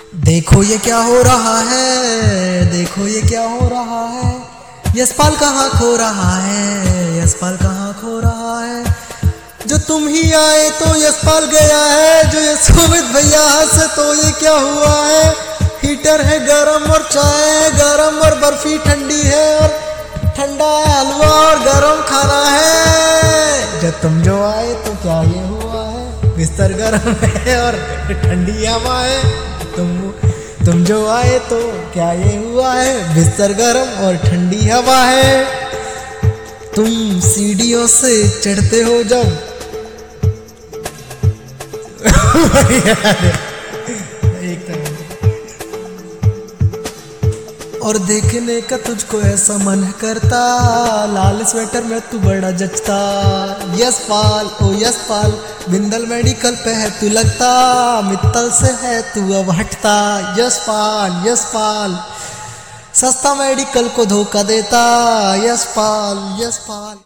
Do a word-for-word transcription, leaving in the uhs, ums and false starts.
देखो ये क्या हो रहा है, देखो ये क्या हो रहा है, यशपाल कहाँ खो रहा है, यशपाल कहाँ खो रहा है। जो तुम ही आए तो यशपाल गया है, जो ये सुमित भैया हंसे तो ये क्या हुआ है। हीटर है गरम और चाय है गरम और बर्फी ठंडी है और ठंडा है हलवा और गरम खाना है। जब तुम जो आए तो क्या ये हुआ है, बिस्तर गरम है और ठंडी हवा है। तुम तुम जो आए तो क्या ये हुआ है, बिस्तर गरम और ठंडी हवा है। तुम सीढ़ियों से चढ़ते हो जब और देखने का तुझको ऐसा मन करता, लाल स्वेटर में तू बड़ा जचता। यशपाल ओ यशपाल, बिंदल मेडिकल पे है तू लगता, मित्तल से है तू अब हटता। यशपाल यशपाल, सस्ता मेडिकल को धोखा देता। यशपाल यशपाल।